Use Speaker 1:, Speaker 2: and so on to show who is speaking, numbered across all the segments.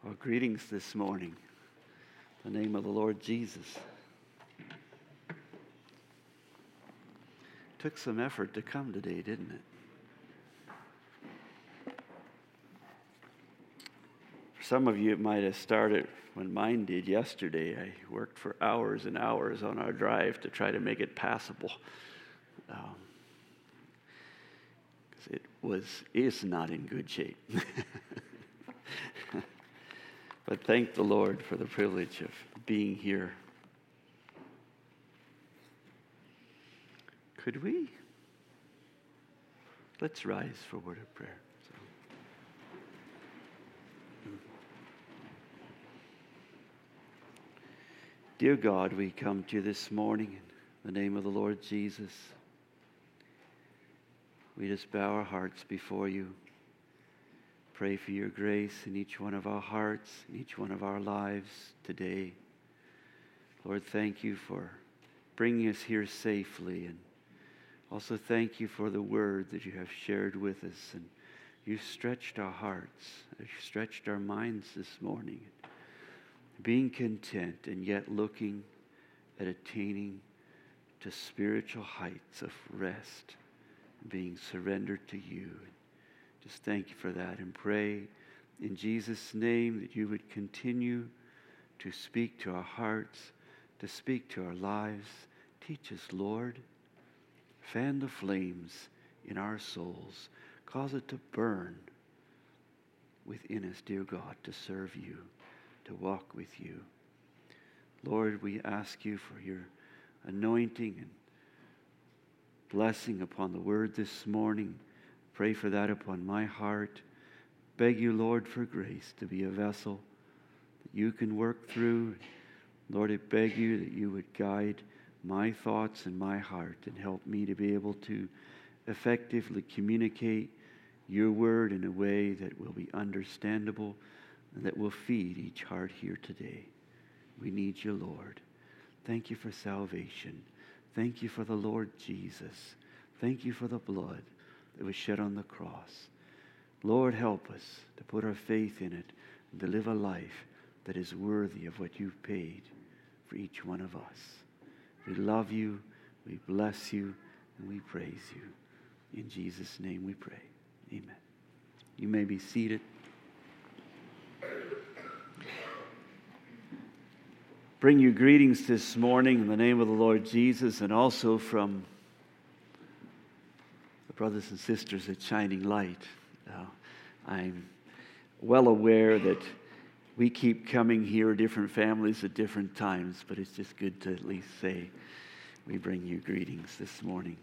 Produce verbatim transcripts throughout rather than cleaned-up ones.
Speaker 1: Well, greetings this morning. In the name of the Lord Jesus. Took some effort to come today, didn't it? For some of you, it might have started when mine did yesterday. I worked for hours and hours on our drive to try to make it passable. Um, 'cause it was is not in good shape. But thank the Lord for the privilege of being here. Could we? Let's rise for a word of prayer. So. Dear God, we come to you this morning in the name of the Lord Jesus. We just bow our hearts before you. Pray for your grace in each one of our hearts, in each one of our lives today. Lord, thank you for bringing us here safely, and also thank you for the word that you have shared with us. And you stretched our hearts, you stretched our minds this morning, being content and yet looking at attaining to spiritual heights of rest, being surrendered to you. Just thank you for that, and pray in Jesus' name that you would continue to speak to our hearts, to speak to our lives. Teach us, Lord. Fan the flames in our souls. Cause it to burn within us, dear God, to serve you, to walk with you. Lord, we ask you for your anointing and blessing upon the word this morning. Pray for that upon my heart. Beg you, Lord, for grace to be a vessel that you can work through. Lord, I beg you that you would guide my thoughts and my heart and help me to be able to effectively communicate your word in a way that will be understandable and that will feed each heart here today. We need you, Lord. Thank you for salvation. Thank you for the Lord Jesus. Thank you for the blood that was shed on the cross. Lord, help us to put our faith in it and to live a life that is worthy of what you've paid for each one of us. We love you, we bless you, and we praise you. In Jesus' name we pray. Amen. You may be seated. Bring you greetings this morning in the name of the Lord Jesus, and also from brothers and sisters at Shining Light. Uh, I'm well aware that we keep coming here, different families at different times, but it's just good to at least say we bring you greetings this morning.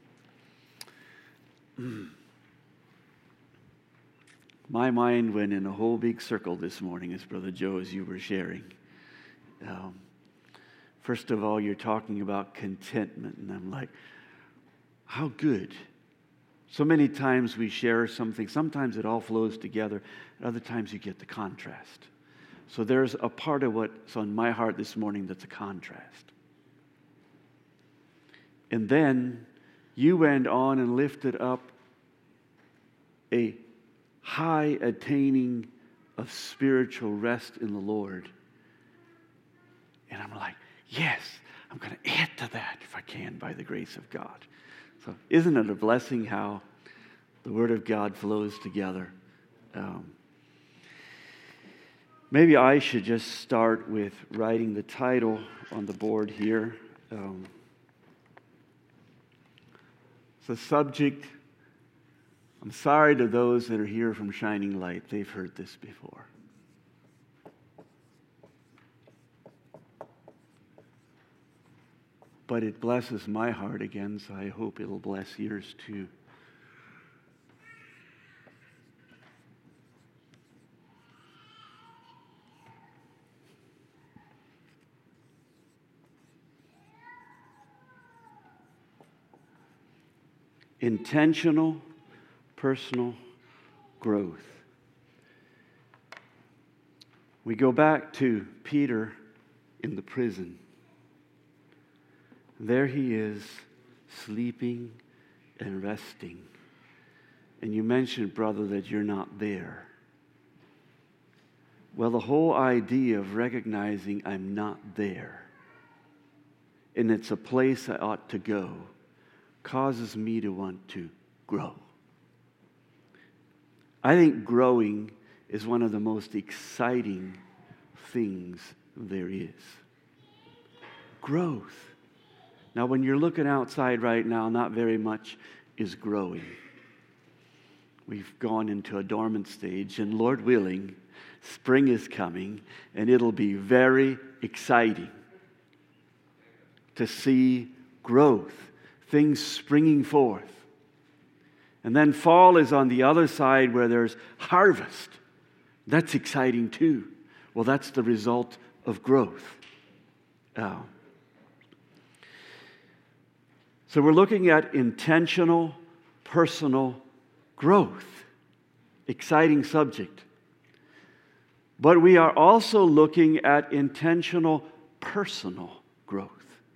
Speaker 1: My mind went in a whole big circle this morning, as Brother Joe, as you were sharing. Um, first of all, you're talking about contentment, and I'm like, how good. So many times we share something. Sometimes it all flows together. And other times you get the contrast. So there's a part of what's on my heart this morning that's a contrast. And then you went on and lifted up a high attaining of spiritual rest in the Lord. And I'm like, yes, I'm going to add to that if I can by the grace of God. So isn't it a blessing how the Word of God flows together? Um, maybe I should just start with writing the title on the board here. Um, the subject, I'm sorry to those that are here from Shining Light. They've heard this before. But it blesses my heart again, so I hope it'll bless yours too. Intentional personal growth. We go back to Peter in the prison. There he is, sleeping and resting. And you mentioned, brother, that you're not there. Well, the whole idea of recognizing I'm not there, and it's a place I ought to go, causes me to want to grow. I think growing is one of the most exciting things there is. Growth. Now, when you're looking outside right now, not very much is growing. We've gone into a dormant stage, and Lord willing, spring is coming, and it'll be very exciting to see growth, things springing forth. And then fall is on the other side where there's harvest. That's exciting too. Well, that's the result of growth. Oh. So we're looking at intentional, personal growth. Exciting subject. But we are also looking at intentional, personal growth.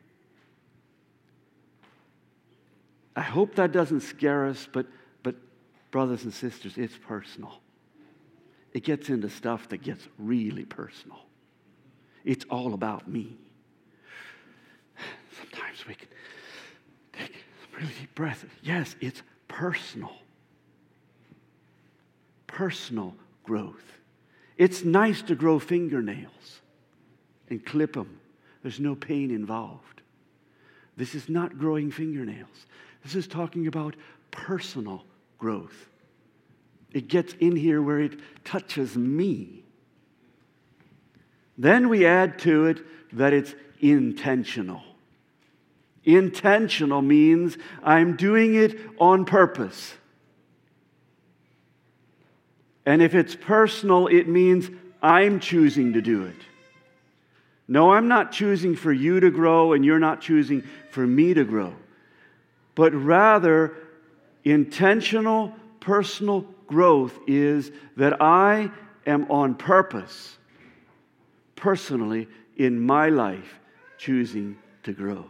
Speaker 1: I hope that doesn't scare us, but, but brothers and sisters, it's personal. It gets into stuff that gets really personal. It's all about me. Sometimes we can take some really deep breaths. Yes, it's personal. Personal growth. It's nice to grow fingernails and clip them. There's no pain involved. This is not growing fingernails. This is talking about personal growth. It gets in here where it touches me. Then we add to it that it's intentional. Intentional means I'm doing it on purpose. And if it's personal, it means I'm choosing to do it. No, I'm not choosing for you to grow, and you're not choosing for me to grow. But rather, intentional, personal growth is that I am on purpose, personally, in my life, choosing to grow.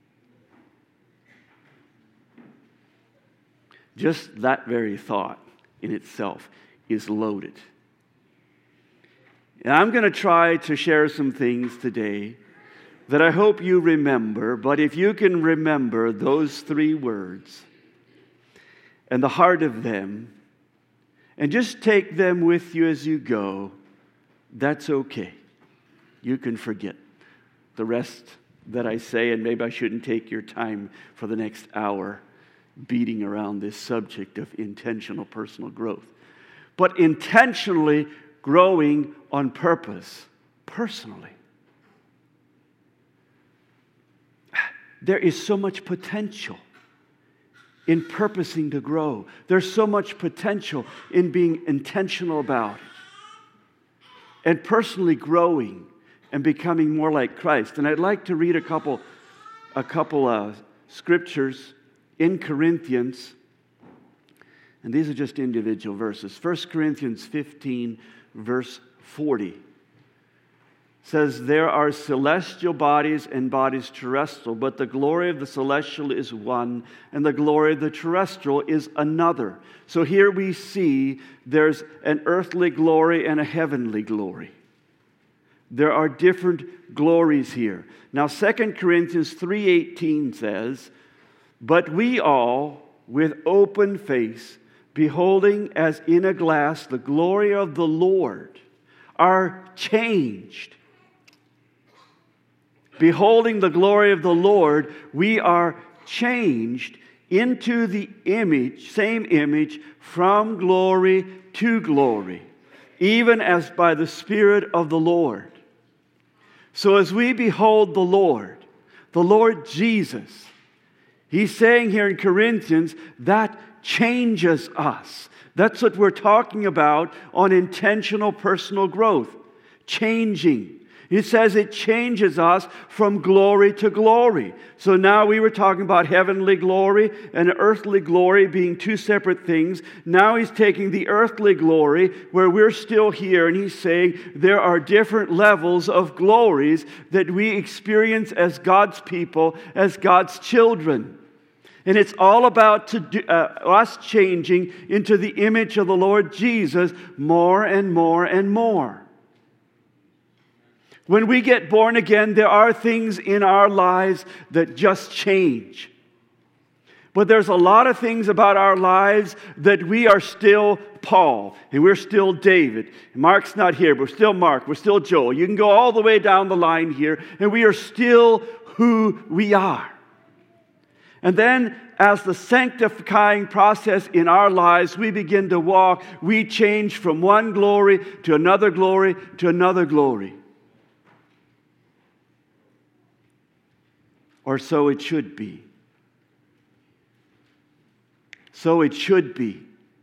Speaker 1: Just that very thought in itself is loaded. And I'm going to try to share some things today that I hope you remember, but if you can remember those three words and the heart of them, and just take them with you as you go, that's okay. You can forget the rest that I say, and maybe I shouldn't take your time for the next hour beating around this subject of intentional personal growth. But intentionally growing on purpose, personally. There is so much potential in purposing to grow. There's so much potential in being intentional about it. And personally growing and becoming more like Christ. And I'd like to read a couple, a couple uh, scriptures in Corinthians. And these are just individual verses. First Corinthians fifteen, verse forty. Says, there are celestial bodies and bodies terrestrial, but the glory of the celestial is one, and the glory of the terrestrial is another. So here we see there's an earthly glory and a heavenly glory. There are different glories here. Now, Second Corinthians three eighteen says, but we all, with open face, beholding as in a glass the glory of the Lord, are changed. Beholding the glory of the Lord, we are changed into the image, same image, from glory to glory, even as by the Spirit of the Lord. So as we behold the Lord, the Lord Jesus, he's saying here in Corinthians, that changes us. That's what we're talking about on intentional personal growth. Changing. He says it changes us from glory to glory. So now we were talking about heavenly glory and earthly glory being two separate things. Now he's taking the earthly glory where we're still here, and he's saying there are different levels of glories that we experience as God's people, as God's children. And it's all about to do, uh, us changing into the image of the Lord Jesus more and more and more. When we get born again, there are things in our lives that just change. But there's a lot of things about our lives that we are still Paul, and we're still David. Mark's not here, but we're still Mark, we're still Joel. You can go all the way down the line here, and we are still who we are. And then, as the sanctifying process in our lives, we begin to walk, we change from one glory to another glory to another glory. Or so it should be. So it should be.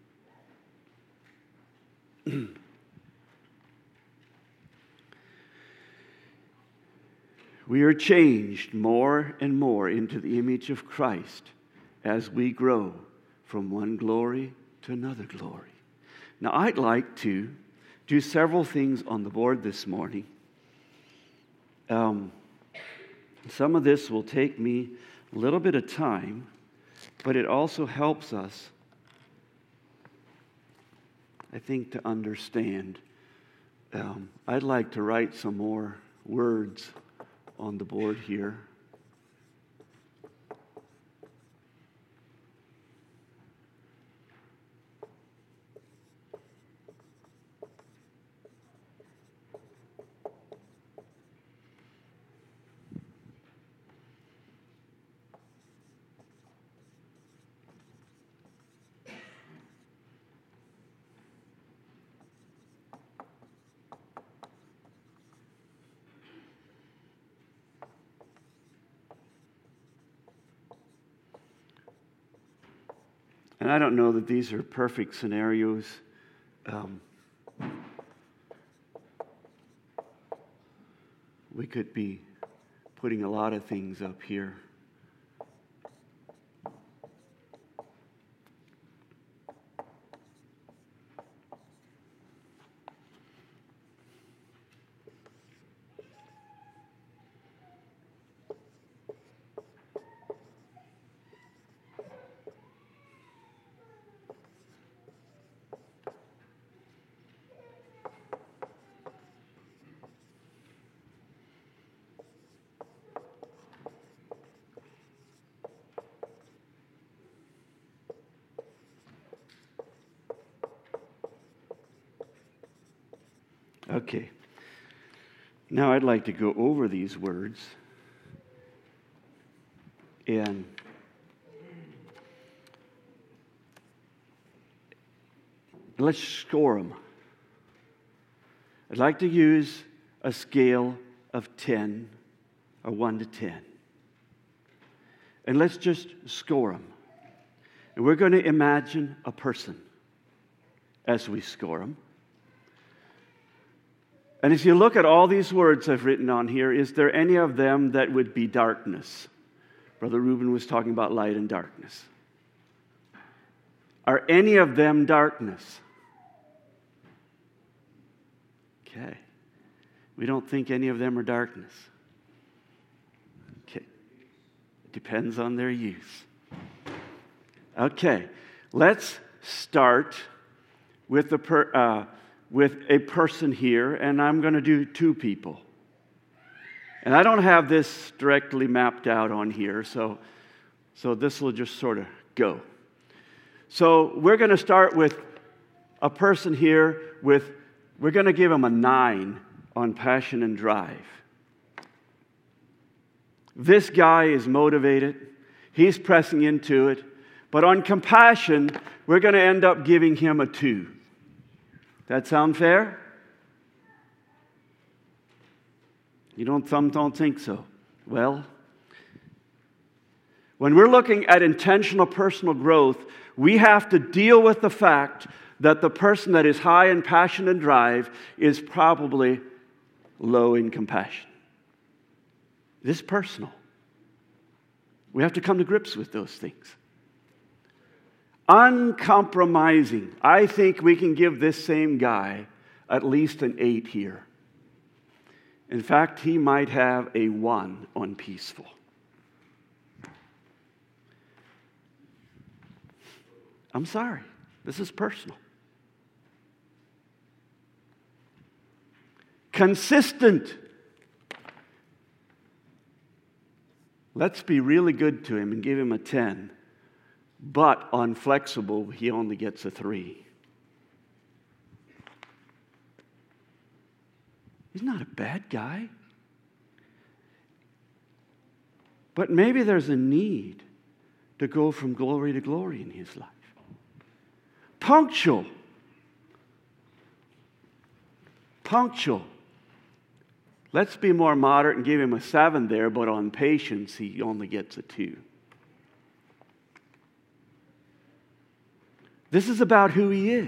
Speaker 1: We are changed more and more into the image of Christ as we grow from one glory to another glory. Now, I'd like to do several things on the board this morning. Um, some of this will take me a little bit of time, but it also helps us, I think, to understand. Um, I'd like to write some more words on the board here. And I don't know that these are perfect scenarios. Um, we could be putting a lot of things up here. Okay. Now I'd like to go over these words and let's score them. I'd like to use a scale of ten, or one to ten. And let's just score them. And we're going to imagine a person as we score them. And if you look at all these words I've written on here, is there any of them that would be darkness? Brother Reuben was talking about light and darkness. Are any of them darkness? Okay. We don't think any of them are darkness. Okay. It depends on their use. Okay. Let's start with the per, uh, with a person here, and I'm going to do two people. And I don't have this directly mapped out on here, so, so this will just sort of go. So we're going to start with a person here with, we're going to give him a nine on passion and drive. This guy is motivated. He's pressing into it. But on compassion, we're going to end up giving him a two. That sound fair? You don't, some don't think so. Well, when we're looking at intentional personal growth, we have to deal with the fact that the person that is high in passion and drive is probably low in compassion. This is personal. We have to come to grips with those things. Uncompromising. I think we can give this same guy at least an eight here. In fact, he might have a one on peaceful. I'm sorry. This is personal. Consistent. Let's be really good to him and give him a ten. But on flexible, he only gets a three. He's not a bad guy. But maybe there's a need to go from glory to glory in his life. Punctual. Punctual. Let's be more moderate and give him a seven there, but on patience, he only gets a two. This is about who he is.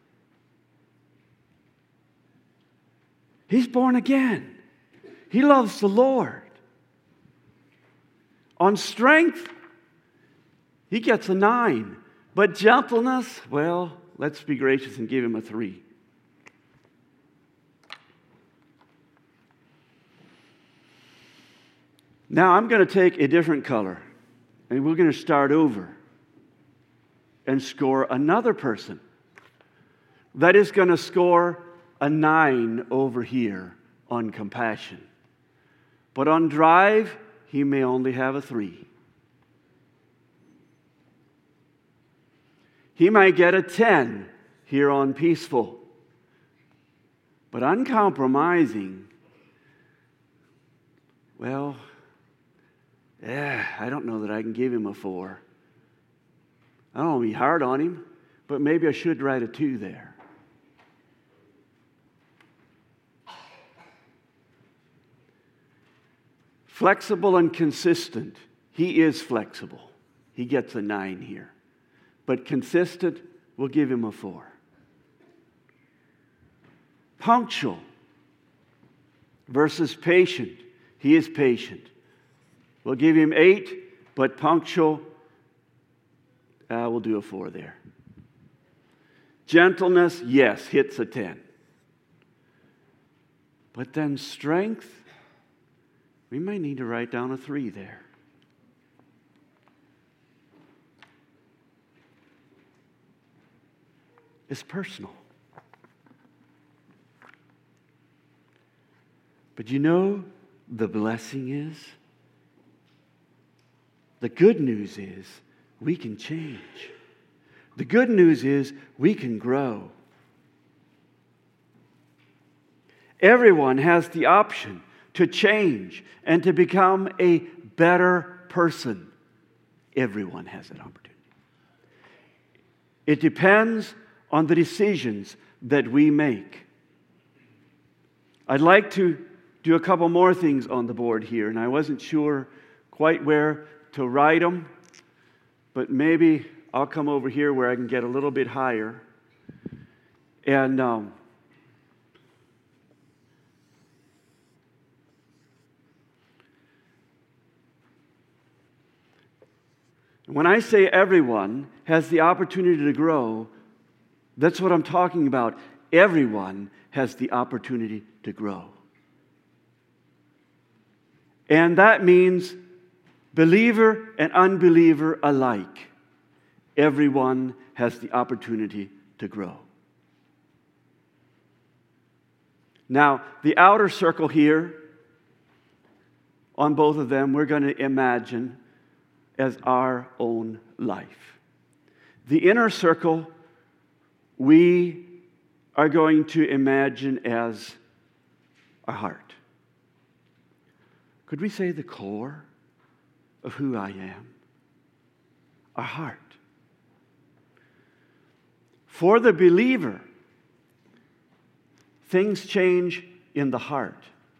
Speaker 1: He's born again. He loves the Lord. On strength, he gets a nine. But gentleness, well, let's be gracious and give him a three. Now I'm going to take a different color, and we're going to start over and score another person that is going to score a nine over here on compassion. But on drive, he may only have a three. He might get a ten here on peaceful. But uncompromising, well, yeah, I don't know that I can give him a four. I don't want to be hard on him, but maybe I should write a two there. Flexible and consistent. He is flexible. He gets a nine here. But consistent, we'll give him a four. Punctual versus patient. He is patient. We'll give him eight, but punctual, uh, we'll do a four there. Gentleness, yes, hits a ten. But then strength, we may need to write down a three there. It's personal. But you know, the blessing is, the good news is, we can change. The good news is, we can grow. Everyone has the option to change and to become a better person. Everyone has that opportunity. It depends on the decisions that we make. I'd like to do a couple more things on the board here, and I wasn't sure quite where to write them, but maybe I'll come over here where I can get a little bit higher. And um, when I say everyone has the opportunity to grow, that's what I'm talking about. Everyone has the opportunity to grow. And that means believer and unbeliever alike. Everyone has the opportunity to grow. Now, the outer circle here, on both of them, we're going to imagine as our own life. The inner circle, we are going to imagine as our heart. Could we say the core of who I am? Our heart. For the believer, things change in the heart.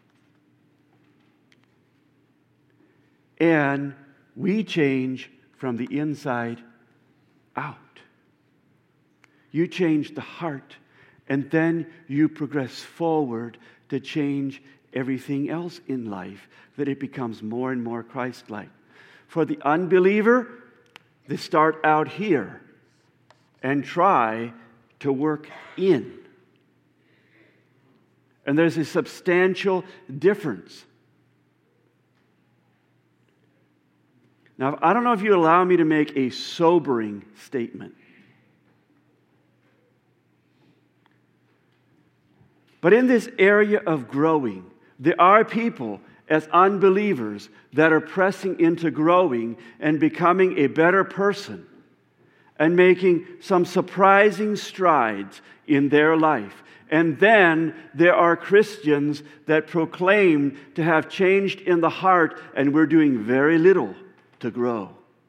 Speaker 1: And we change from the inside out. You change the heart, and then you progress forward to change everything else in life, that it becomes more and more Christ-like. For the unbeliever, they start out here and try to work in. And there's a substantial difference. Now, I don't know if you allow me to make a sobering statement. But in this area of growing, there are people, as unbelievers that are pressing into growing and becoming a better person and making some surprising strides in their life. And then there are Christians that proclaim to have changed in the heart, and we're doing very little to grow.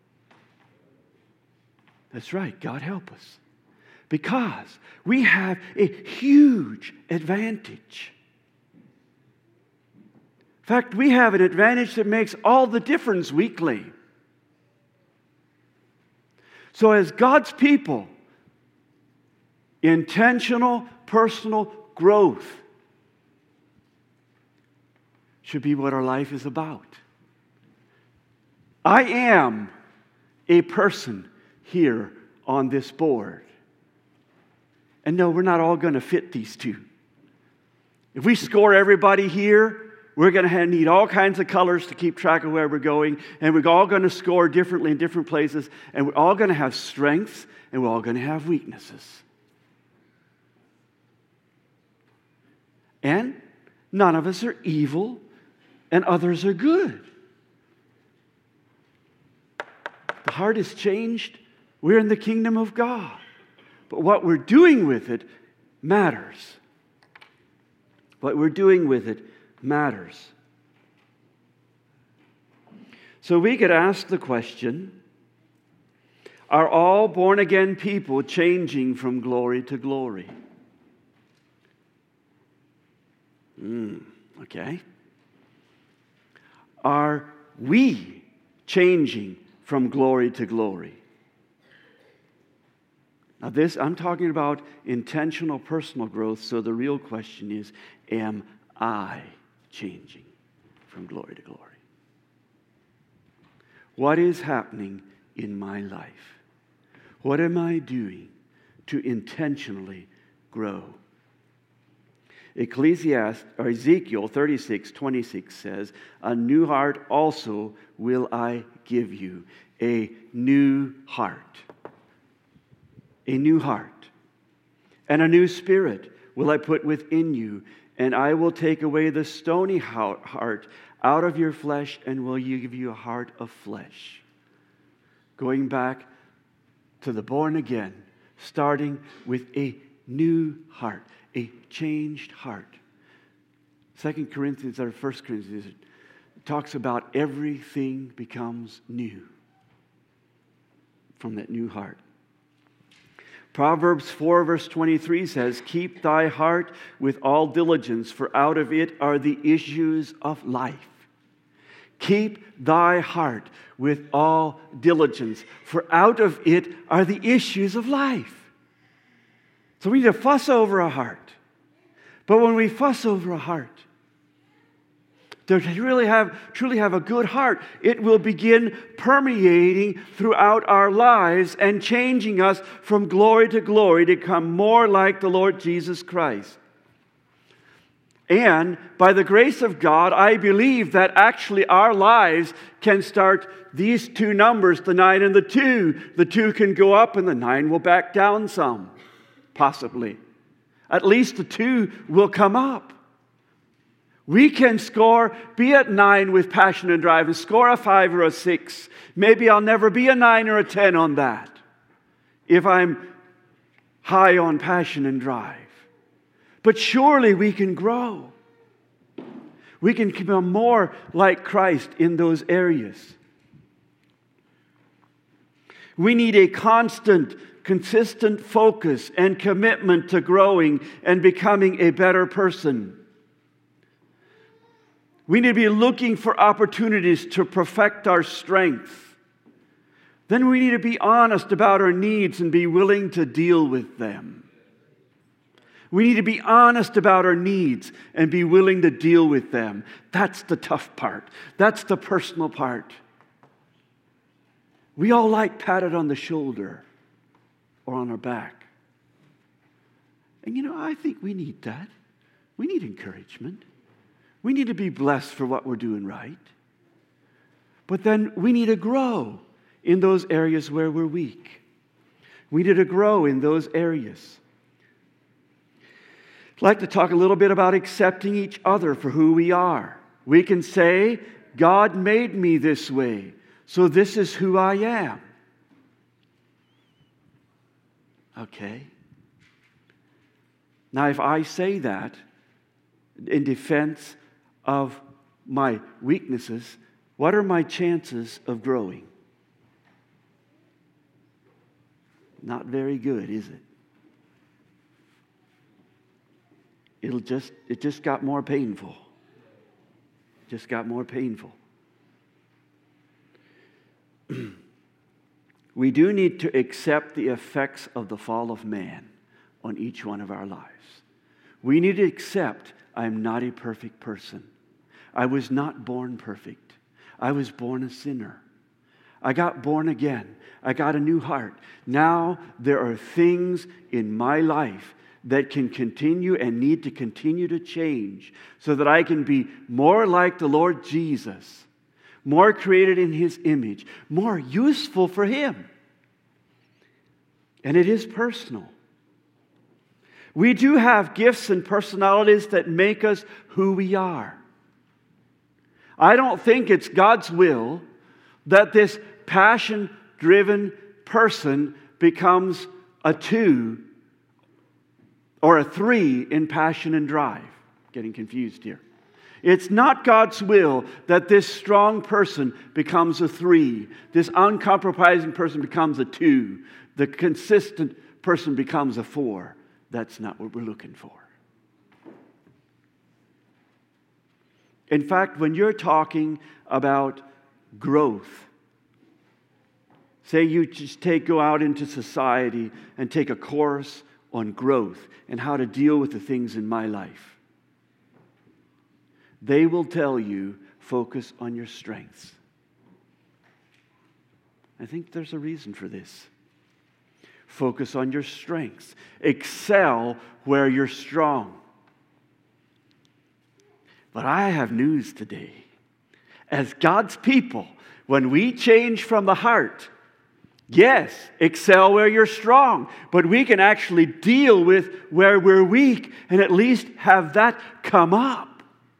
Speaker 1: That's right, God help us. Because we have a huge advantage. In fact, we have an advantage that makes all the difference, we claim. So as God's people, intentional personal growth should be what our life is about. I am a person here on this board. And no, we're not all going to fit these two. If we score everybody here, we're going to need all kinds of colors to keep track of where we're going. And we're all going to score differently in different places. And we're all going to have strengths. And we're all going to have weaknesses. And none of us are evil. And others are good. The heart is changed. We're in the kingdom of God. But what we're doing with it matters. What we're doing with it matters. So we could ask the question, are all born-again people changing from glory to glory? Mm, okay. Are we changing from glory to glory? Now this, I'm talking about intentional personal growth, so the real question is, am I changing from glory to glory? What is happening in my life? What am I doing to intentionally grow? Ecclesiastes, or Ezekiel thirty-six twenty-six says, a new heart also will I give you, a new heart. A new heart. And a new spirit will I put within you, and I will take away the stony heart out of your flesh and will give you a heart of flesh. Going back to the born again, starting with a new heart, a changed heart. Second Corinthians or First Corinthians talks about everything becomes new from that new heart. Proverbs four verse twenty-three says, keep thy heart with all diligence, for out of it are the issues of life. Keep thy heart with all diligence, for out of it are the issues of life. So we need to fuss over a heart. But when we fuss over a heart, to really have, truly have a good heart, it will begin permeating throughout our lives and changing us from glory to glory to become more like the Lord Jesus Christ. And by the grace of God, I believe that actually our lives can start these two numbers, the nine and the two. The two can go up and the nine will back down some, possibly. At least the two will come up. We can score, be at nine with passion and drive, and score a five or a six. Maybe I'll never be a nine or a ten on that if I'm high on passion and drive. But surely we can grow. We can become more like Christ in those areas. We need a constant, consistent focus and commitment to growing and becoming a better person. We need to be looking for opportunities to perfect our strength. Then we need to be honest about our needs and be willing to deal with them. We need to be honest about our needs and be willing to deal with them. That's the tough part. That's the personal part. We all like patted on the shoulder or on our back. And you know, I think we need that. We need encouragement. We need to be blessed for what we're doing right. But then we need to grow in those areas where we're weak. We need to grow in those areas. I'd like to talk a little bit about accepting each other for who we are. We can say, God made me this way, so this is who I am. Okay. Now, if I say that in defense of my weaknesses, what are my chances of growing? Not very good, is it? It'll just, it just got more painful. Just got more painful. We do need to accept the effects of the fall of man on each one of our lives. We need to accept I'm not a perfect person. I was not born perfect. I was born a sinner. I got born again. I got a new heart. Now there are things in my life that can continue and need to continue to change so that I can be more like the Lord Jesus, more created in His image, more useful for Him. And it is personal. We do have gifts and personalities that make us who we are. I don't think it's God's will that this passion-driven person becomes a two or a three in passion and drive. Getting confused here. It's not God's will that this strong person becomes a three. This uncompromising person becomes a two. The consistent person becomes a four. That's not what we're looking for. In fact, when you're talking about growth, say you just take go out into society and take a course on growth and how to deal with the things in my life. They will tell you, focus on your strengths. I think there's a reason for this. Focus on your strengths. Excel where you're strong. But I have news today. As God's people, when we change from the heart, yes, excel where you're strong, but we can actually deal with where we're weak and at least have that come up.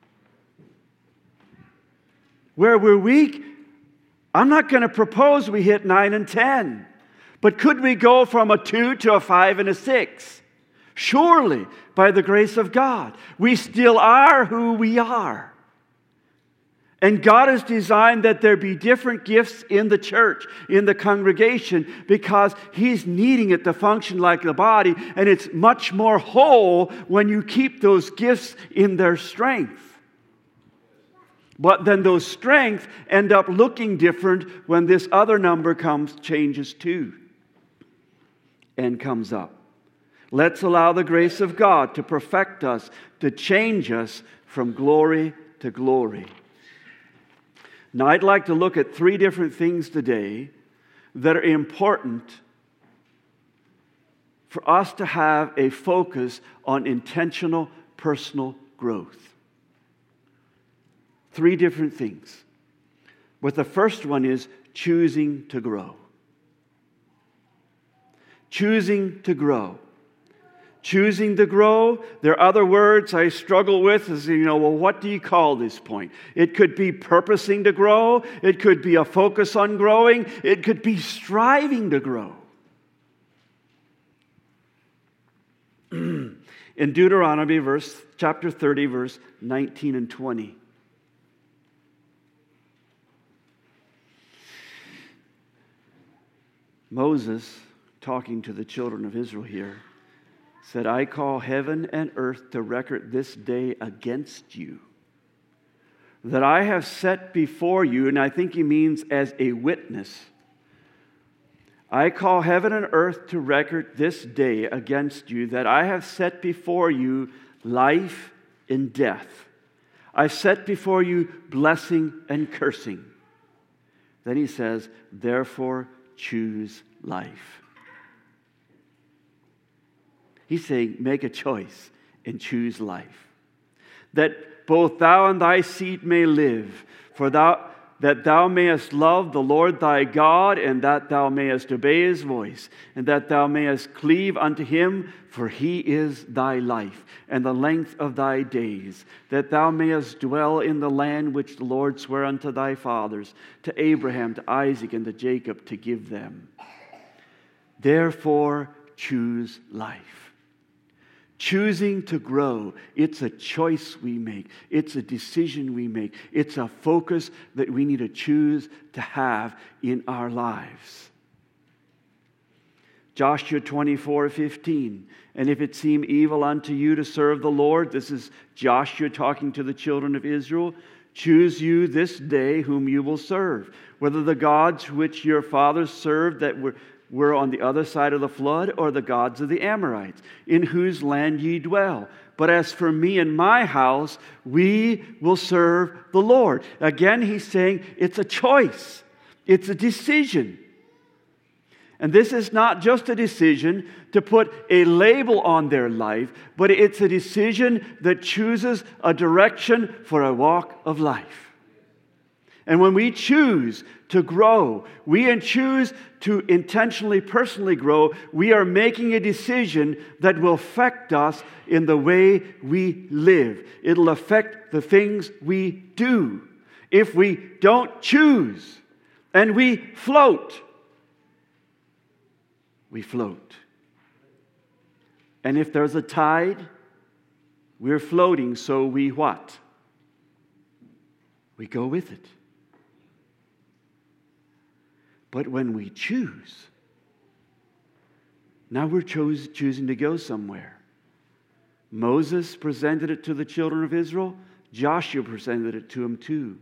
Speaker 1: Where we're weak, I'm not going to propose we hit nine and ten, but could we go from a two to a five and a six? Surely, by the grace of God, we still are who we are. And God has designed that there be different gifts in the church, in the congregation, because He's needing it to function like the body, and it's much more whole when you keep those gifts in their strength. But then those strengths end up looking different when this other number comes, changes too, and comes up. Let's allow the grace of God to perfect us, to change us from glory to glory. Now, I'd like to look at three different things today that are important for us to have a focus on intentional personal growth. Three different things. But the first one is choosing to grow. Choosing to grow. Choosing to grow. There are other words I struggle with is, you know, well, what do you call this point? It could be purposing to grow. It could be a focus on growing. It could be striving to grow. In Deuteronomy, verse chapter thirty, verse nineteen and twenty. Moses, talking to the children of Israel here, said, I call heaven and earth to record this day against you, that I have set before you, and I think he means as a witness. I call heaven and earth to record this day against you, that I have set before you life and death. I set before you blessing and cursing. Then he says, therefore choose life. He's saying, make a choice and choose life. That both thou and thy seed may live. For thou, that thou mayest love the Lord thy God, and that thou mayest obey his voice, and that thou mayest cleave unto him, for he is thy life, and the length of thy days, that thou mayest dwell in the land which the Lord sware unto thy fathers, to Abraham, to Isaac, and to Jacob, to give them. Therefore choose life. Choosing to grow, it's a choice we make. It's a decision we make. It's a focus that we need to choose to have in our lives. Joshua twenty-four fifteen. And if it seem evil unto you to serve the Lord, this is Joshua talking to the children of Israel, choose you this day whom you will serve, whether the gods which your fathers served that were were on the other side of the flood, or the gods of the Amorites, in whose land ye dwell. But as for me and my house, we will serve the Lord. Again, he's saying it's a choice. It's a decision. And this is not just a decision to put a label on their life, but it's a decision that chooses a direction for a walk of life. And when we choose to grow, we choose to intentionally, personally grow, we are making a decision that will affect us in the way we live. It'll affect the things we do. If we don't choose and we float, we float. And if there's a tide, we're floating, so we what? We go with it. But when we choose, now we're choos- choosing to go somewhere. Moses presented it to the children of Israel. Joshua presented it to them too.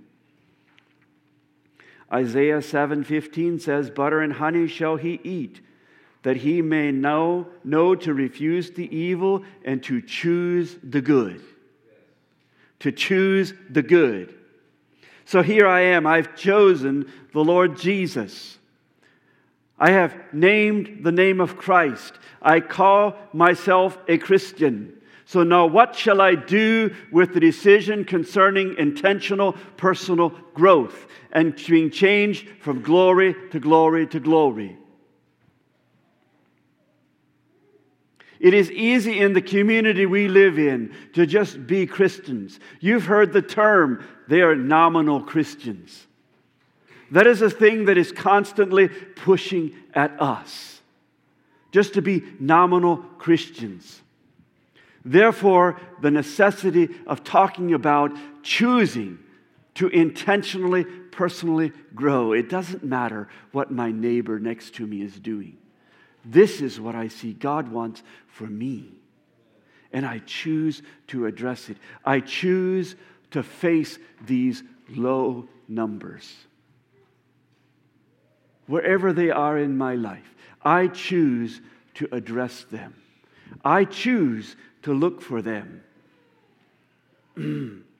Speaker 1: Isaiah seven fifteen says, butter and honey shall he eat, that he may know, know to refuse the evil and to choose the good. To choose the good. So here I am. I've chosen the Lord Jesus. I have named the name of Christ. I call myself a Christian. So now what shall I do with the decision concerning intentional personal growth and being changed from glory to glory to glory? It is easy in the community we live in to just be Christians. You've heard the term, they are nominal Christians. That is a thing that is constantly pushing at us, just to be nominal Christians. Therefore, the necessity of talking about choosing to intentionally, personally grow. It doesn't matter what my neighbor next to me is doing. This is what I see God wants for me. And I choose to address it. I choose to face these low numbers. Wherever they are in my life, I choose to address them. I choose to look for them. In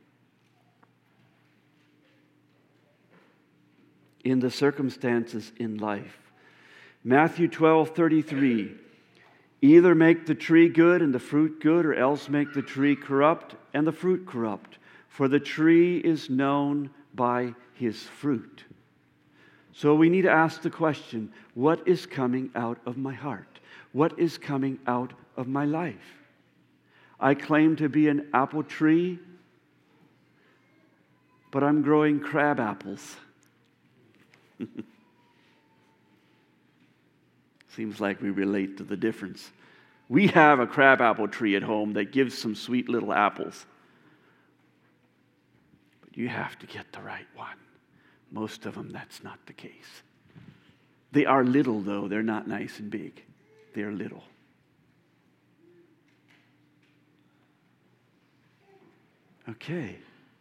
Speaker 1: the circumstances in life. Matthew twelve thirty-three. Either make the tree good and the fruit good, or else make the tree corrupt and the fruit corrupt. For the tree is known by his fruit. So we need to ask the question, what is coming out of my heart? What is coming out of my life? I claim to be an apple tree, but I'm growing crab apples. Seems like we relate to the difference. We have a crabapple tree at home that gives some sweet little apples. But you have to get the right one. Most of them, that's not the case. They are little, though. They're not nice and big. They're little. Okay.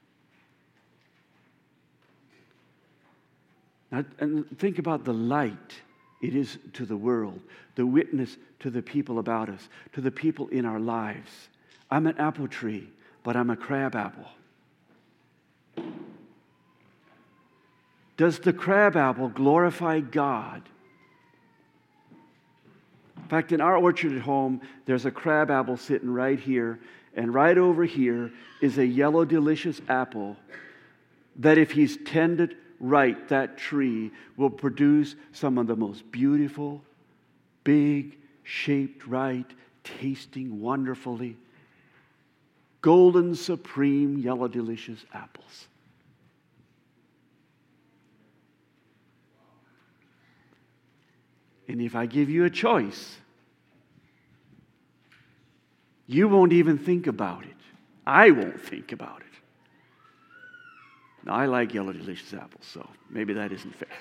Speaker 1: Now, and think about the light it is to the world, the witness to the people about us, to the people in our lives. I'm an apple tree, but I'm a crab apple. Does the crab apple glorify God? In fact, in our orchard at home, there's a crab apple sitting right here, and right over here is a yellow, delicious apple that if he's tended right, that tree will produce some of the most beautiful, big, shaped right, tasting wonderfully, golden, supreme, yellow, delicious apples. And if I give you a choice, you won't even think about it. I won't think about it. Now, I like yellow, delicious apples, so maybe that isn't fair.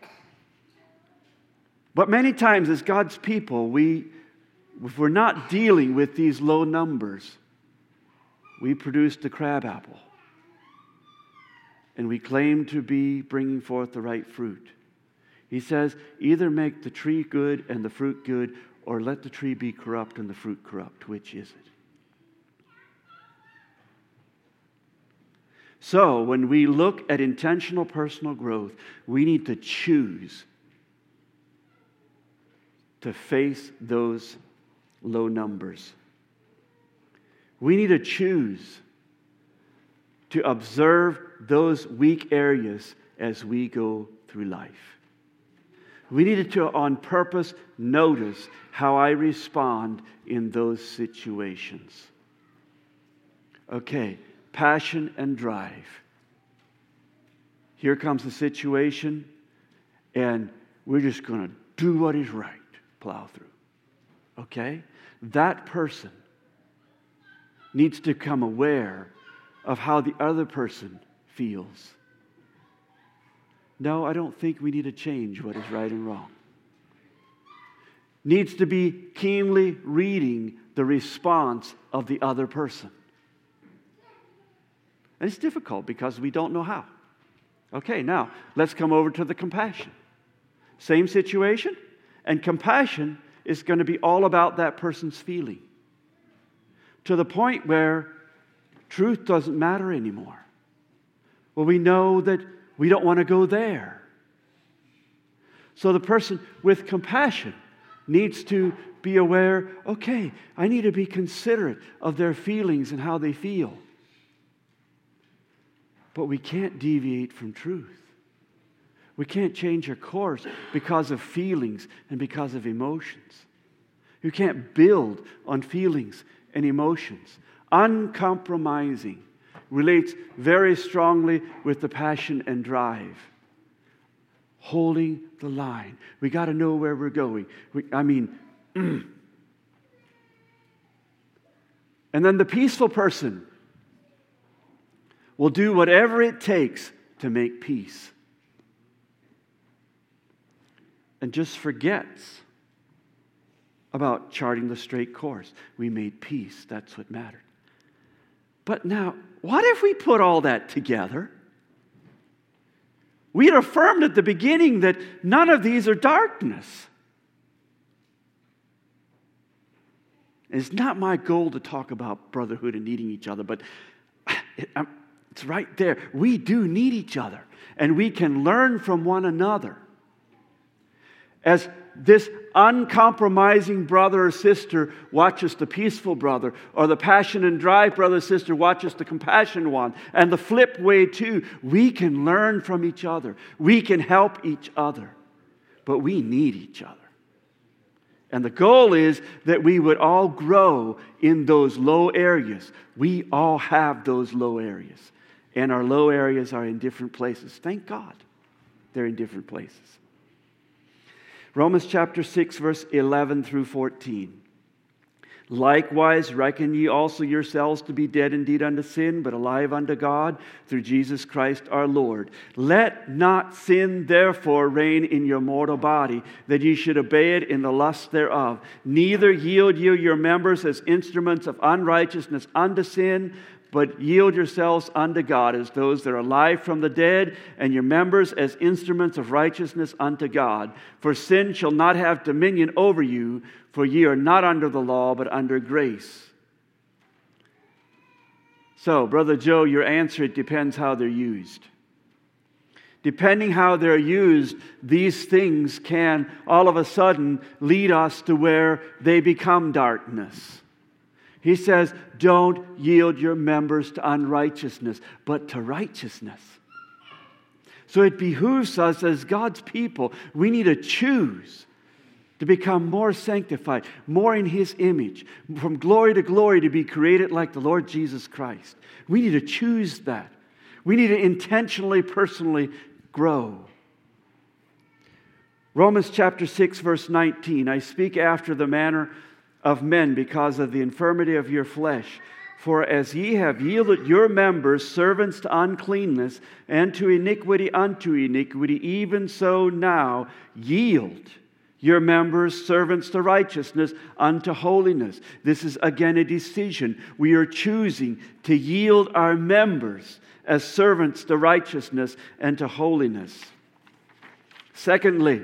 Speaker 1: But many times as God's people, we, if we're not dealing with these low numbers, we produce the crab apple. And we claim to be bringing forth the right fruit. He says, either make the tree good and the fruit good, or let the tree be corrupt and the fruit corrupt. Which is it? So, when we look at intentional personal growth, we need to choose to face those low numbers. We need to choose to observe those weak areas as we go through life. We need to, on purpose, notice how I respond in those situations. Okay, passion and drive. Here comes the situation, and we're just going to do what is right, plow through. Okay? That person needs to become aware of how the other person feels. No, I don't think we need to change what is right and wrong. Needs to be keenly reading the response of the other person. And it's difficult because we don't know how. Okay, now let's come over to the compassion. Same situation, and compassion is going to be all about that person's feeling. To the point where truth doesn't matter anymore. Well, we know that we don't want to go there. So the person with compassion needs to be aware, okay, I need to be considerate of their feelings and how they feel. But we can't deviate from truth. We can't change our course because of feelings and because of emotions. You can't build on feelings and emotions. Uncompromising relates very strongly with the passion and drive. Holding the line. We got to know where we're going. We, I mean, and then the peaceful person will do whatever it takes to make peace. And just forgets about charting the straight course. We made peace. That's what mattered. But now, what if we put all that together? We had affirmed at the beginning that none of these are darkness. It's not my goal to talk about brotherhood and needing each other, but it, it's right there. We do need each other, and we can learn from one another. As this uncompromising brother or sister watches the peaceful brother, or the passion and drive brother or sister watches the compassion one, and the flip way too, we can learn from each other. We can help each other. But we need each other. And the goal is that we would all grow in those low areas. We all have those low areas. And our low areas are in different places. Thank God they're in different places. Romans chapter six, verse eleven through fourteen. Likewise, reckon ye also yourselves to be dead indeed unto sin, but alive unto God through Jesus Christ our Lord. Let not sin therefore reign in your mortal body, that ye should obey it in the lust thereof. Neither yield you your members as instruments of unrighteousness unto sin, but yield yourselves unto God as those that are alive from the dead, and your members as instruments of righteousness unto God. For sin shall not have dominion over you, for ye are not under the law, but under grace. So, Brother Joe, your answer, it depends how they're used. Depending how they're used, these things can all of a sudden lead us to where they become darkness. He says, don't yield your members to unrighteousness, but to righteousness. So it behooves us as God's people, we need to choose to become more sanctified, more in His image, from glory to glory to be created like the Lord Jesus Christ. We need to choose that. We need to intentionally, personally grow. Romans chapter six, verse nineteen, I speak after the manner of men because of the infirmity of your flesh. For as ye have yielded your members servants to uncleanness, and to iniquity unto iniquity, even so now yield your members servants to righteousness unto holiness. This is again a decision. We are choosing to yield our members as servants to righteousness and to holiness. Secondly,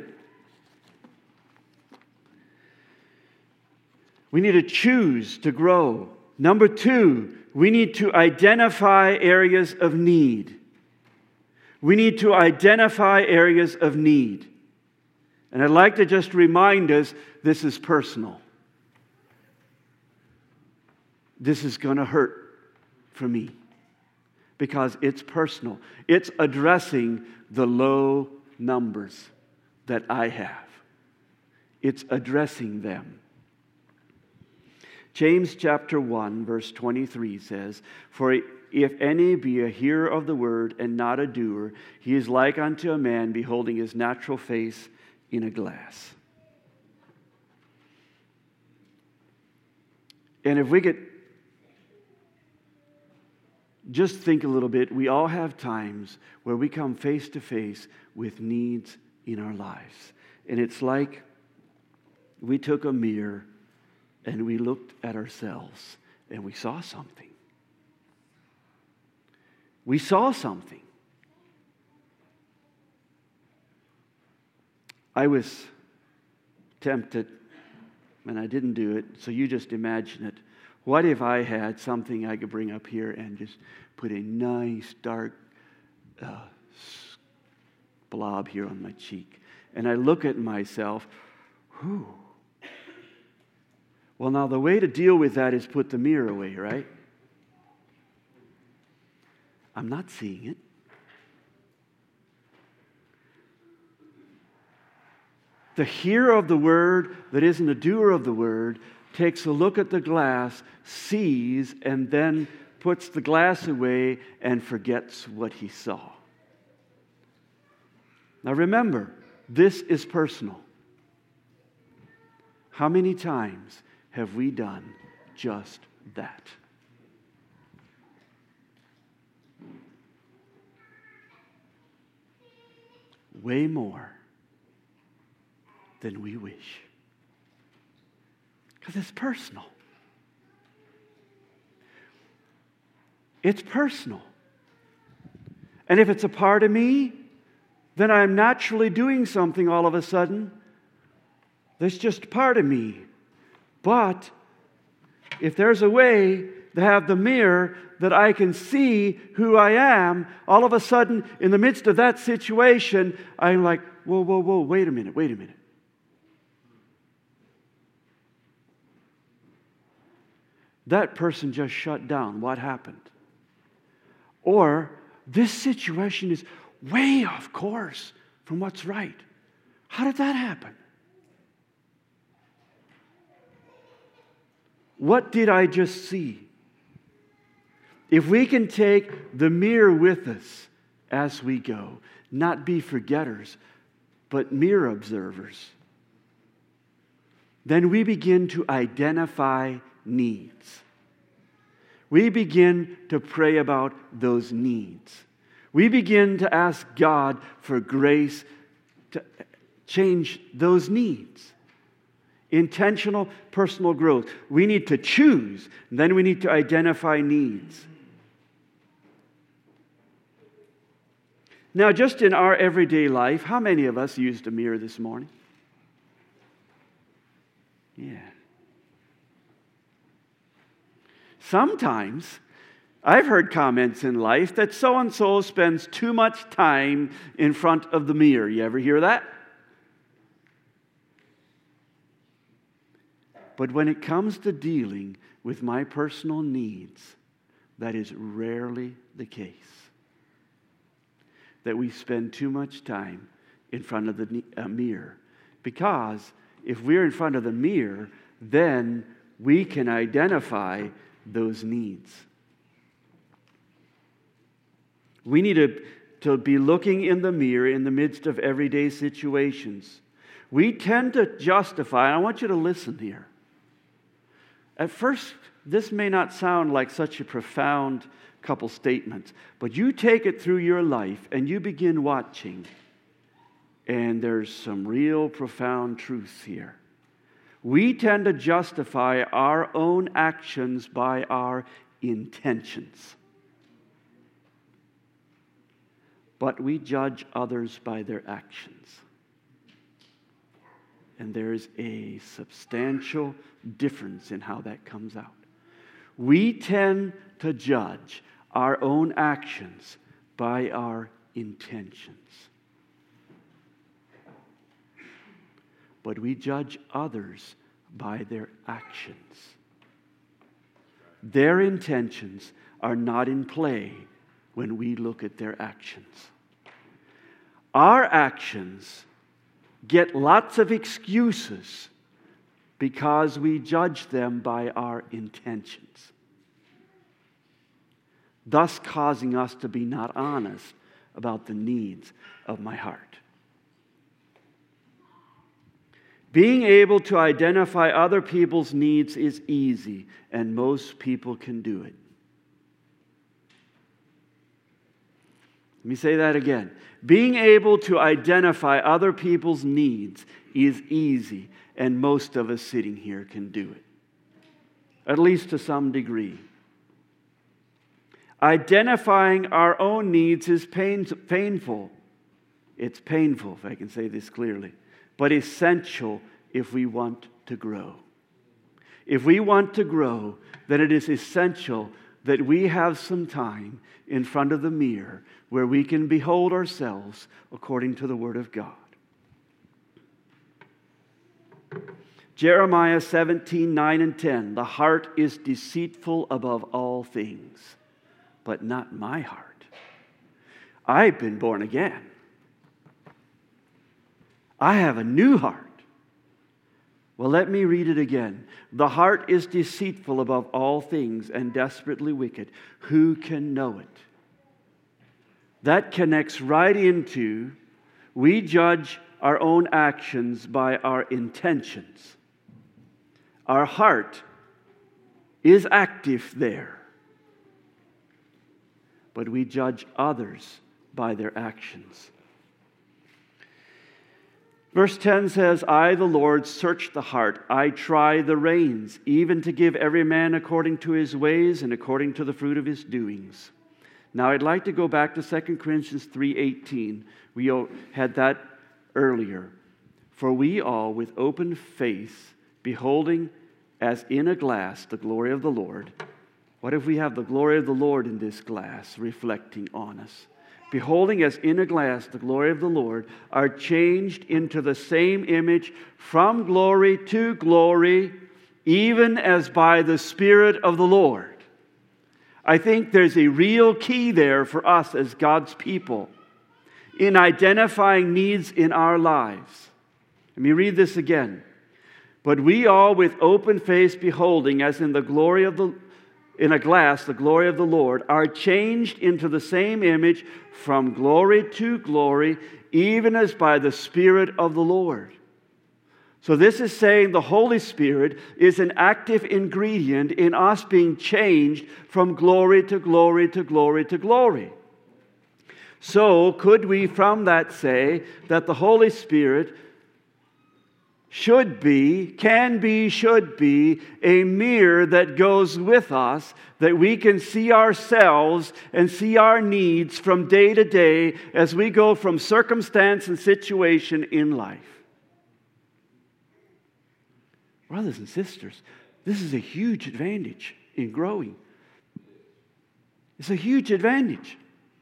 Speaker 1: we need to choose to grow. Number two, we need to identify areas of need. We need to identify areas of need. And I'd like to just remind us, this is personal. This is going to hurt for me because it's personal. It's addressing the low numbers that I have. It's addressing them. James chapter one, verse twenty-three says, For if any be a hearer of the word and not a doer, he is like unto a man beholding his natural face in a glass. And if we could just think a little bit, we all have times where we come face to face with needs in our lives. And it's like we took a mirror and we looked at ourselves and we saw something. We saw something. I was tempted, and I didn't do it, so you just imagine it. What if I had something I could bring up here and just put a nice dark uh, blob here on my cheek? And I look at myself, whew. Well, now the way to deal with that is put the mirror away, right? I'm not seeing it. The hearer of the word that isn't a doer of the word takes a look at the glass, sees, and then puts the glass away and forgets what he saw. Now remember, this is personal. How many times have we done just that? Way more than we wish. Because it's personal. It's personal. And if it's a part of me, then I'm naturally doing something all of a sudden that's just part of me. But if there's a way to have the mirror that I can see who I am, all of a sudden, in the midst of that situation, I'm like, whoa, whoa, whoa, wait a minute, wait a minute. That person just shut down. What happened? Or, this situation is way off course from what's right. How did that happen? What did I just see? If we can take the mirror with us as we go, not be forgetters, but mirror observers, then we begin to identify needs. We begin to pray about those needs. We begin to ask God for grace to change those needs. Intentional personal growth. We need to choose, and then we need to identify needs. Now, just in our everyday life, how many of us used a mirror this morning? Yeah. Sometimes, I've heard comments in life that so-and-so spends too much time in front of the mirror. You ever hear that? But when it comes to dealing with my personal needs, that is rarely the case. that we spend too much time in front of the uh, mirror. Because if we're in front of the mirror, then we can identify those needs. We need to, to be looking in the mirror in the midst of everyday situations. We tend to justify, and I want you to listen here. At first, this may not sound like such a profound couple statements, but you take it through your life and you begin watching, and there's some real profound truths here. We tend to justify our own actions by our intentions. But we judge others by their actions. And there's a substantial difference in how that comes out. We tend to judge our own actions by our intentions. But we judge others by their actions. Their intentions are not in play when we look at their actions. Our actions get lots of excuses because we judge them by our intentions, thus causing us to be not honest about the needs of my heart. Being able to identify other people's needs is easy, and most people can do it. Let me say that again. Being able to identify other people's needs is easy, and most of us sitting here can do it, at least to some degree. Identifying our own needs is pain, painful. It's painful, if I can say this clearly, but essential if we want to grow. If we want to grow, then it is essential that we have some time in front of the mirror where we can behold ourselves according to the Word of God. Jeremiah seventeen, nine and ten. The heart is deceitful above all things, but not my heart. I've been born again. I have a new heart. Well, let me read it again. The heart is deceitful above all things and desperately wicked. Who can know it? That connects right into, we judge our own actions by our intentions. Our heart is active there, but we judge others by their actions. Verse ten says, I, the Lord, search the heart. I try the reins, even to give every man according to his ways and according to the fruit of his doings. Now, I'd like to go back to Second Corinthians three eighteen. We had that earlier. For we all, with open face, beholding as in a glass the glory of the Lord. What if we have the glory of the Lord in this glass reflecting on us? Beholding as in a glass the glory of the Lord, are changed into the same image from glory to glory, even as by the Spirit of the Lord. I think there's a real key there for us as God's people in identifying needs in our lives. Let me read this again. But we all with open face beholding as in the glory of the in a glass the glory of the Lord, are changed into the same image from glory to glory, even as by the Spirit of the Lord. So this is saying the Holy Spirit is an active ingredient in us being changed from glory to glory to glory to glory. So could we from that say that the Holy Spirit should be, can be, should be a mirror that goes with us, that we can see ourselves and see our needs from day to day as we go from circumstance and situation in life. Brothers and sisters, this is a huge advantage in growing. It's a huge advantage.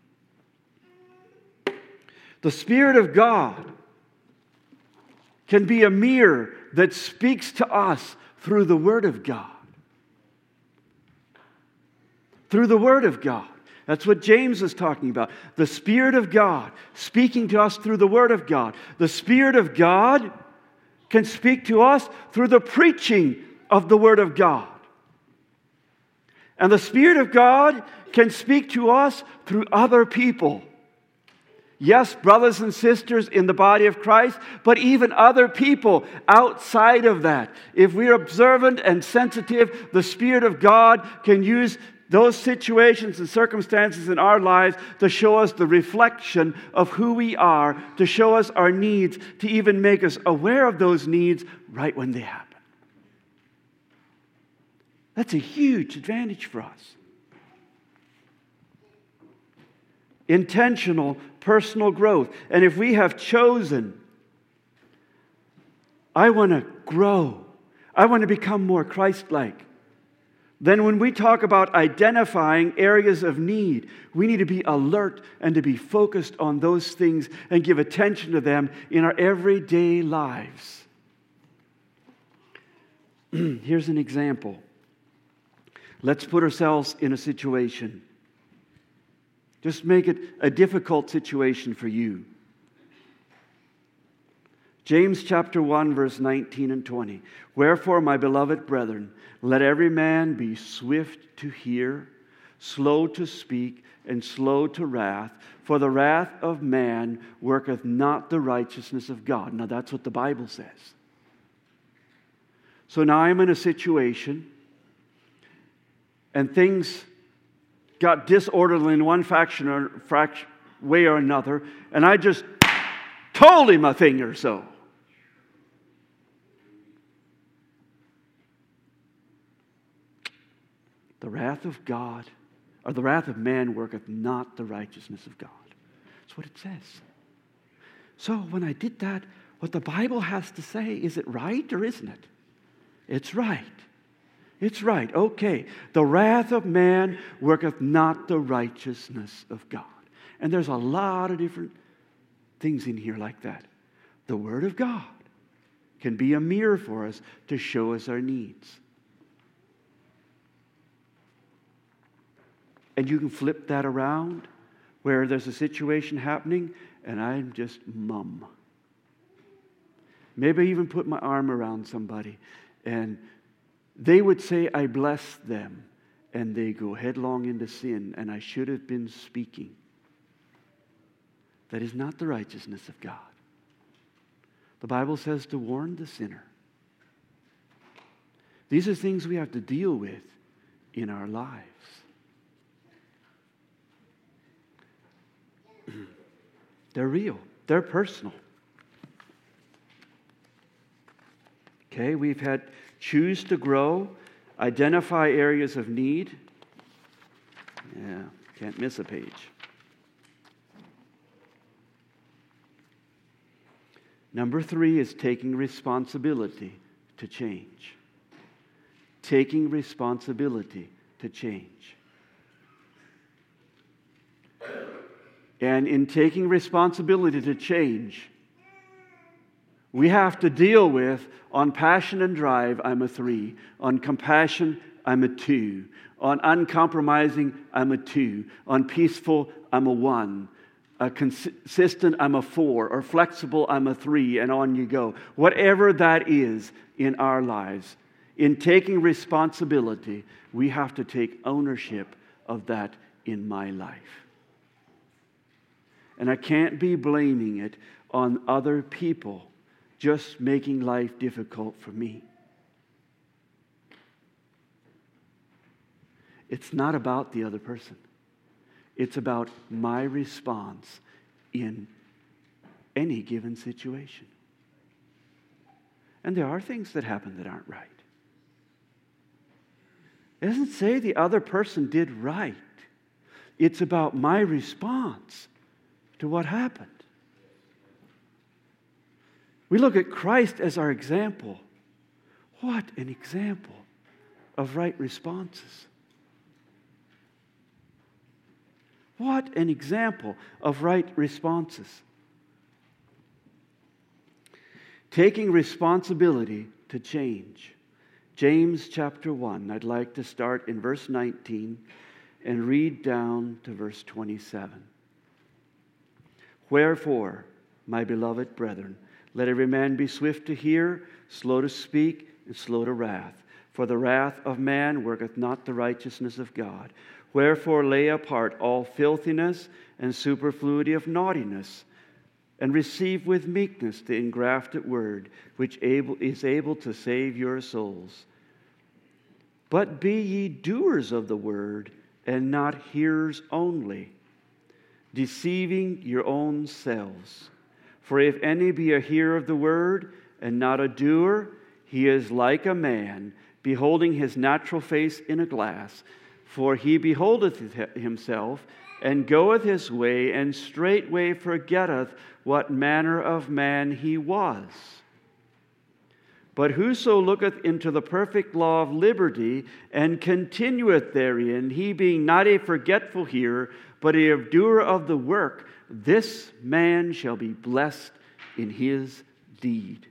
Speaker 1: The Spirit of God can be a mirror that speaks to us through the Word of God. Through the Word of God. That's what James is talking about. The Spirit of God speaking to us through the Word of God. The Spirit of God can speak to us through the preaching of the Word of God. And the Spirit of God can speak to us through other people. Yes, brothers and sisters in the body of Christ, but even other people outside of that. If we're observant and sensitive, the Spirit of God can use those situations and circumstances in our lives to show us the reflection of who we are, to show us our needs, to even make us aware of those needs right when they happen. That's a huge advantage for us. Intentional personal growth. And if we have chosen, I want to grow, I want to become more Christ-like, then when we talk about identifying areas of need, we need to be alert and to be focused on those things and give attention to them in our everyday lives. Here's an example. Let's put ourselves in a situation. Just make it a difficult situation for you. James chapter one, verse nineteen and twenty. Wherefore, my beloved brethren, let every man be swift to hear, slow to speak, and slow to wrath. For the wrath of man worketh not the righteousness of God. Now that's what the Bible says. So now I'm in a situation, and things got disorderly in one faction or fraction, way or another, and I just told him a thing or so. The wrath of God, or the wrath of man worketh not the righteousness of God. That's what it says. So when I did that, what the Bible has to say, is it right or isn't it? It's right. It's right. Okay. The wrath of man worketh not the righteousness of God. And there's a lot of different things in here like that. The Word of God can be a mirror for us to show us our needs. And you can flip that around where there's a situation happening and I'm just mum. Maybe I even put my arm around somebody and they would say, I bless them, and they go headlong into sin, and I should have been speaking. That is not the righteousness of God. The Bible says to warn the sinner. These are things we have to deal with in our lives. They're real. They're personal. Okay, we've had choose to grow, identify areas of need. Yeah, can't miss a page. Number three is taking responsibility to change. Taking responsibility to change. And in taking responsibility to change, we have to deal with, on passion and drive, I'm a three. On compassion, I'm a two. On uncompromising, I'm a two. On peaceful, I'm a one. A consistent, I'm a four. Or flexible, I'm a three. And on you go. Whatever that is in our lives, in taking responsibility, we have to take ownership of that in my life. And I can't be blaming it on other people just making life difficult for me. It's not about the other person. It's about my response in any given situation. And there are things that happen that aren't right. It doesn't say the other person did right. It's about my response to what happened. We look at Christ as our example. What an example of right responses. What an example of right responses. Taking responsibility to change. James chapter one. I'd like to start in verse nineteen and read down to verse twenty-seven. Wherefore, my beloved brethren, let every man be swift to hear, slow to speak, and slow to wrath. For the wrath of man worketh not the righteousness of God. Wherefore lay apart all filthiness and superfluity of naughtiness, and receive with meekness the engrafted word, which able, is able to save your souls. But be ye doers of the word, and not hearers only, deceiving your own selves. For if any be a hearer of the word, and not a doer, he is like a man beholding his natural face in a glass. For he beholdeth himself, and goeth his way, and straightway forgetteth what manner of man he was. But whoso looketh into the perfect law of liberty, and continueth therein, he being not a forgetful hearer, but a doer of the work, this man shall be blessed in his deed.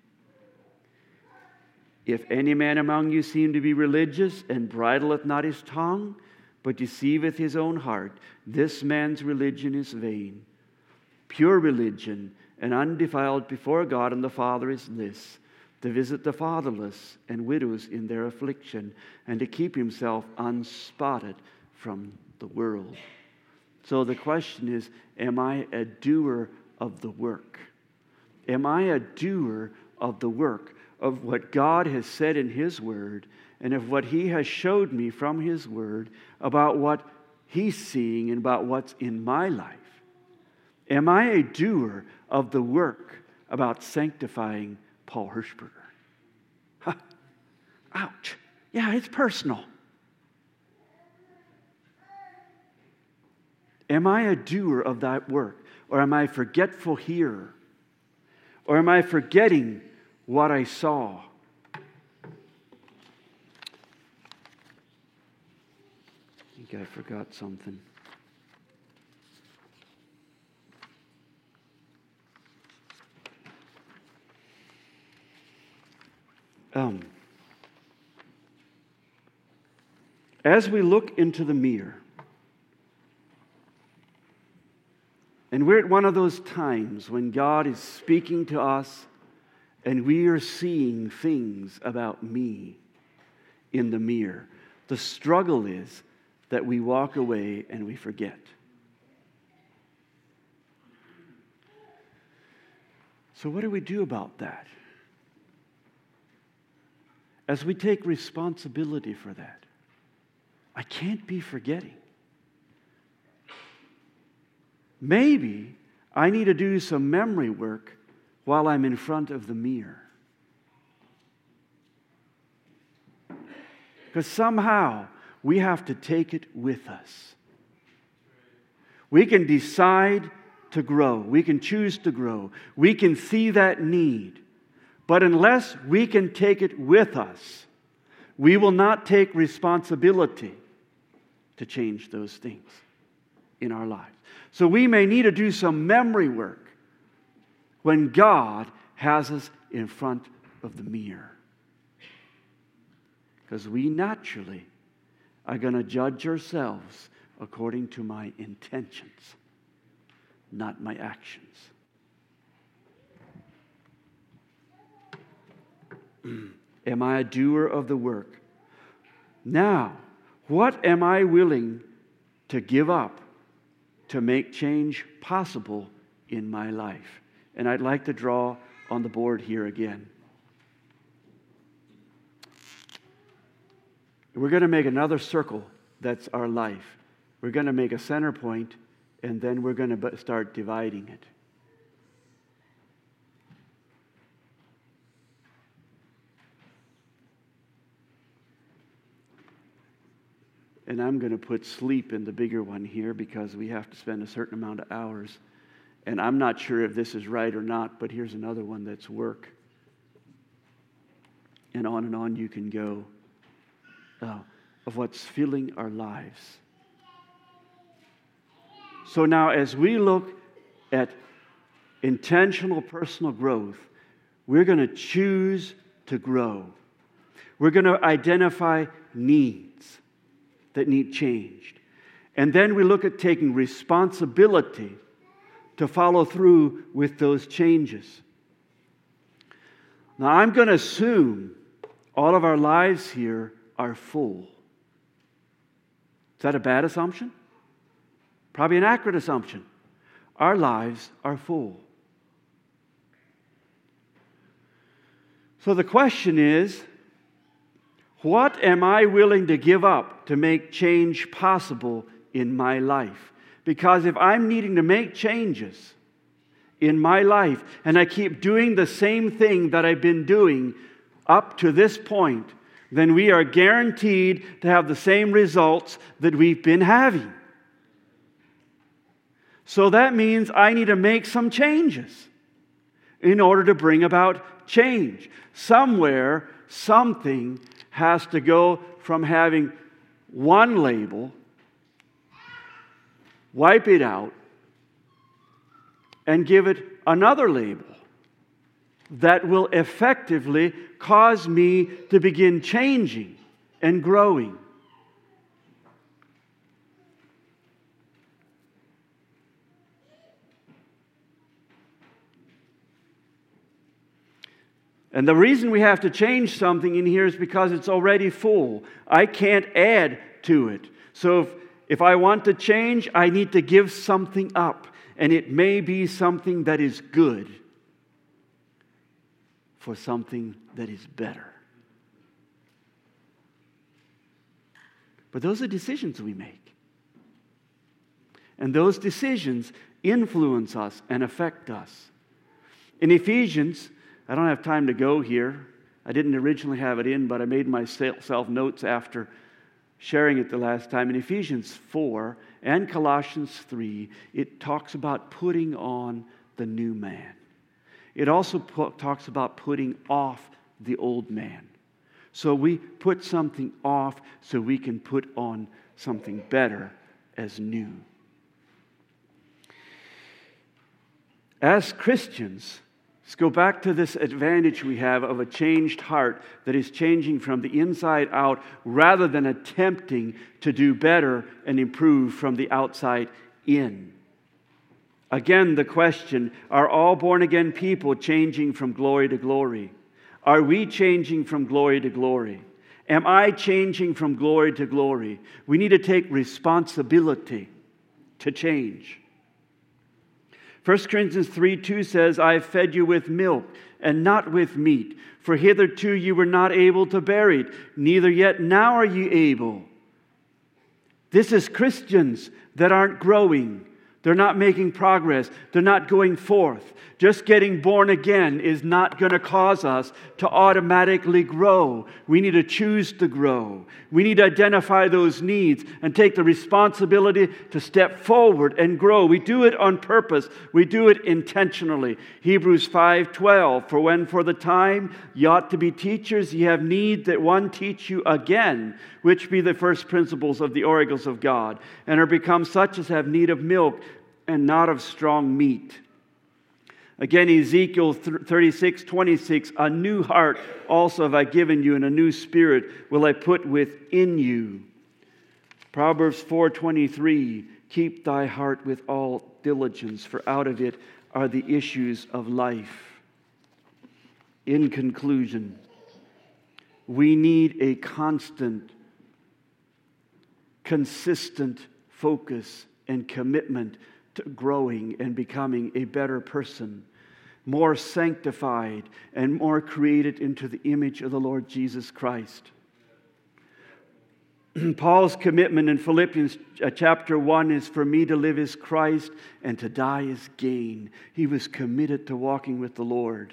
Speaker 1: If any man among you seem to be religious, and bridleth not his tongue, but deceiveth his own heart, this man's religion is vain. Pure religion and undefiled before God and the Father is this, to visit the fatherless and widows in their affliction, and to keep himself unspotted from the world. So the question is, am I a doer of the work? Am I a doer of the work of what God has said in His Word, and of what He has showed me from His Word about what He's seeing and about what's in my life? Am I a doer of the work about sanctifying Paul Hirschberger? Huh. Ouch. Yeah, it's personal. Am I a doer of that work? Or am I a forgetful hearer? Or am I forgetting what I saw? I think I forgot something. Um, as we look into the mirror, and we're at one of those times when God is speaking to us and we are seeing things about me in the mirror. The struggle is that we walk away and we forget. So what do we do about that? As we take responsibility for that, I can't be forgetting. Maybe I need to do some memory work while I'm in front of the mirror. Because somehow we have to take it with us. We can decide to grow. We can choose to grow. We can see that need. But unless we can take it with us, we will not take responsibility to change those things in our lives. So we may need to do some memory work when God has us in front of the mirror. Because we naturally are going to judge ourselves according to my intentions, not my actions. Am I a doer of the work? Now, what am I willing to give up to make change possible in my life? And I'd like to draw on the board here again. We're going to make another circle that's our life. We're going to make a center point, and then we're going to start dividing it. And I'm going to put sleep in the bigger one here because we have to spend a certain amount of hours. And I'm not sure if this is right or not, but here's another one that's work. And on and on you can go uh, of what's filling our lives. So now as we look at intentional personal growth, we're going to choose to grow. We're going to identify needs that need changed. And then we look at taking responsibility to follow through with those changes. Now, I'm going to assume all of our lives here are full. Is that a bad assumption? Probably an accurate assumption. Our lives are full. So the question is, what am I willing to give up to make change possible in my life? Because if I'm needing to make changes in my life and I keep doing the same thing that I've been doing up to this point, then we are guaranteed to have the same results that we've been having. So that means I need to make some changes in order to bring about change. Somewhere, something has to go from having one label, wipe it out, and give it another label that will effectively cause me to begin changing and growing. And the reason we have to change something in here is because it's already full. I can't add to it. So if, if I want to change, I need to give something up. And it may be something that is good for something that is better. But those are decisions we make. And those decisions influence us and affect us. In Ephesians, I don't have time to go here. I didn't originally have it in, but I made myself notes after sharing it the last time. In Ephesians four and Colossians three, it talks about putting on the new man. It also po- talks about putting off the old man. So we put something off so we can put on something better as new. As Christians, let's go back to this advantage we have of a changed heart that is changing from the inside out rather than attempting to do better and improve from the outside in. Again, the question, are all born-again people changing from glory to glory? Are we changing from glory to glory? Am I changing from glory to glory? We need to take responsibility to change. First Corinthians three two says, I have fed you with milk and not with meat, for hitherto you were not able to bear it, neither yet now are you able. This is Christians that aren't growing. They're not making progress. They're not going forth. Just getting born again is not going to cause us to automatically grow. We need to choose to grow. We need to identify those needs and take the responsibility to step forward and grow. We do it on purpose. We do it intentionally. Hebrews five twelve, for when for the time ye ought to be teachers, ye have need that one teach you again, which be the first principles of the oracles of God, and are become such as have need of milk and not of strong meat. Again, Ezekiel thirty-six twenty-six, a new heart also have I given you, and a new spirit will I put within you. Proverbs four twenty-three, keep thy heart with all diligence, for out of it are the issues of life. In conclusion, we need a constant, consistent focus and commitment to growing and becoming a better person, more sanctified and more created into the image of the Lord Jesus Christ. Paul's commitment in Philippians chapter one is, for me to live is Christ and to die is gain. He was committed to walking with the Lord.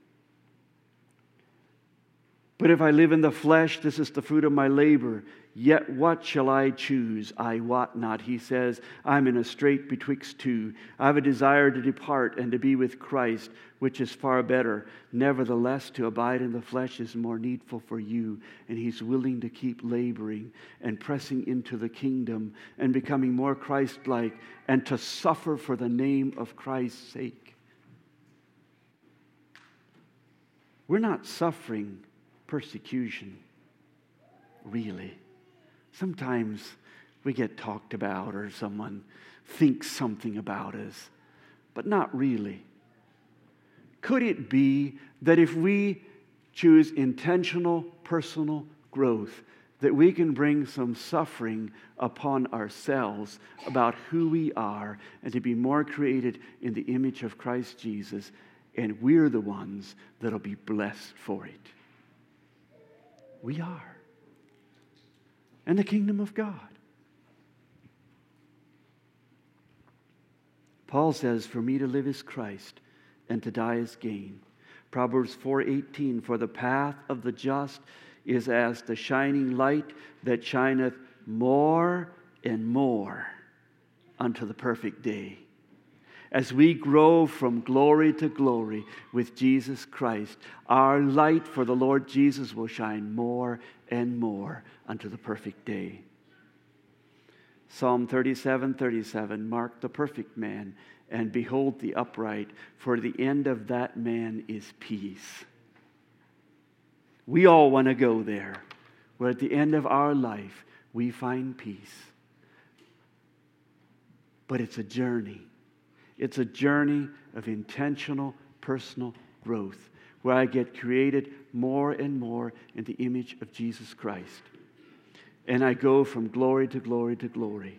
Speaker 1: But if I live in the flesh, this is the fruit of my labor. Yet what shall I choose? I wot not. He says, I'm in a strait betwixt two. I have a desire to depart and to be with Christ, which is far better. Nevertheless, to abide in the flesh is more needful for you. And he's willing to keep laboring and pressing into the kingdom and becoming more Christ-like and to suffer for the name of Christ's sake. We're not suffering persecution, really. Sometimes We get talked about or someone thinks something about us, but not really. Could it be that if we choose intentional personal growth, that we can bring some suffering upon ourselves about who we are and to be more created in the image of Christ Jesus, and we're the ones that'll be blessed for it? We are. And the kingdom of God. Paul says, for me to live is Christ, and to die is gain. Proverbs four eighteen, for the path of the just is as the shining light that shineth more and more unto the perfect day. As we grow from glory to glory with Jesus Christ, our light for the Lord Jesus will shine more and more unto the perfect day. Psalm thirty-seven thirty-seven, mark the perfect man, and behold the upright, for the end of that man is peace. We all want to go there, where at the end of our life we find peace. But it's a journey. It's a journey of intentional personal growth, where I get created more and more in the image of Jesus Christ. And I go from glory to glory to glory.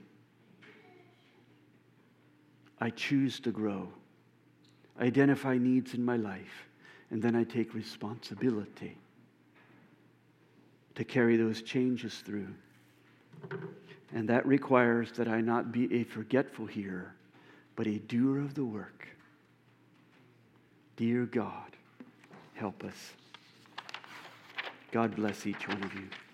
Speaker 1: I choose to grow. I identify needs in my life, and then I take responsibility to carry those changes through. And that requires that I not be a forgetful hearer, but a doer of the work. Dear God, help us. God bless each one of you.